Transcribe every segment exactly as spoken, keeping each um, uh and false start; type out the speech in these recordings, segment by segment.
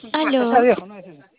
Aló, Esa viejo, no es ese.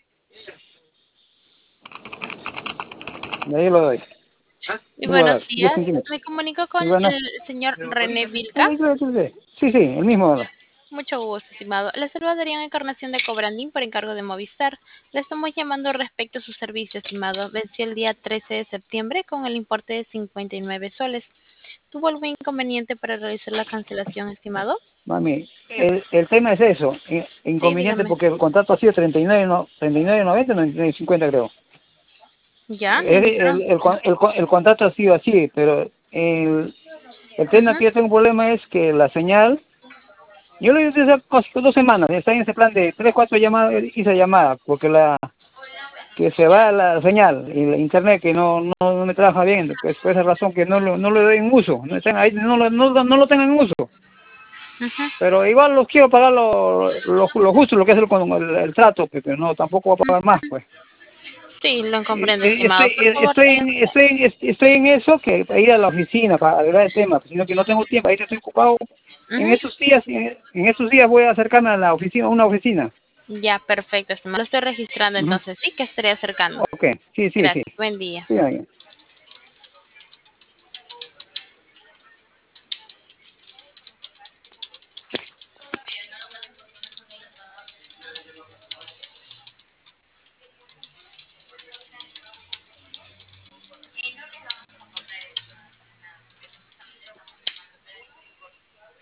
De ahí lo doy. y Lo voy a buenos dar, diez días. centímetros. Me comunico con Sí, bueno. el señor René Vilca. Sí, sí, sí, sí, sí, el mismo. Mucho gusto, estimado. Le saluda Adrián Encarnación de Cobrandín por encargo de Movistar. Le estamos llamando respecto a su servicio, estimado. Venció el día trece de septiembre con el importe de cincuenta y nueve soles. ¿Tuvo algún inconveniente para realizar la cancelación, estimado? Mami, el, el tema es eso, in- Sí, inconveniente dígame. porque el contrato ha sido treinta y nueve, no, treinta y nueve noventa, noventa y nueve cincuenta creo. ¿Ya? ¿Y El, el el, el, trámite? con- el, con- el contrato ha sido así, pero el, el tema Ujú. que yo tengo un problema es que la señal, yo lo hice hace casi dos semanas, está en ese plan de tres, cuatro llamadas, hice llamada, porque la que se va la señal y el internet que no, no, no me trabaja bien, pues por esa razón que no lo, no lo doy en uso, no, están ahí, no, lo- no, no lo tengan en uso. Ujú. Pero igual los quiero pagar lo, lo, lo justo, lo que es el, el, el trato, porque no, tampoco voy a pagar más, pues. Sí, lo Eh, comprendo, eh, Estoy, estimado. Por eh, favor, estoy, eh, en, estoy, en, estoy en eso, que para ir a la oficina, para arreglar el tema, sino que no tengo tiempo, ahí estoy ocupado. En ujú. estos días, en, en estos días voy a acercarme a la oficina, a una oficina. Ya, perfecto, estimado. Lo estoy registrando Ujú. entonces. Sí, que estaré acercando. Ok, sí, sí, sí. Gracias. Buen día. Sí, ahí.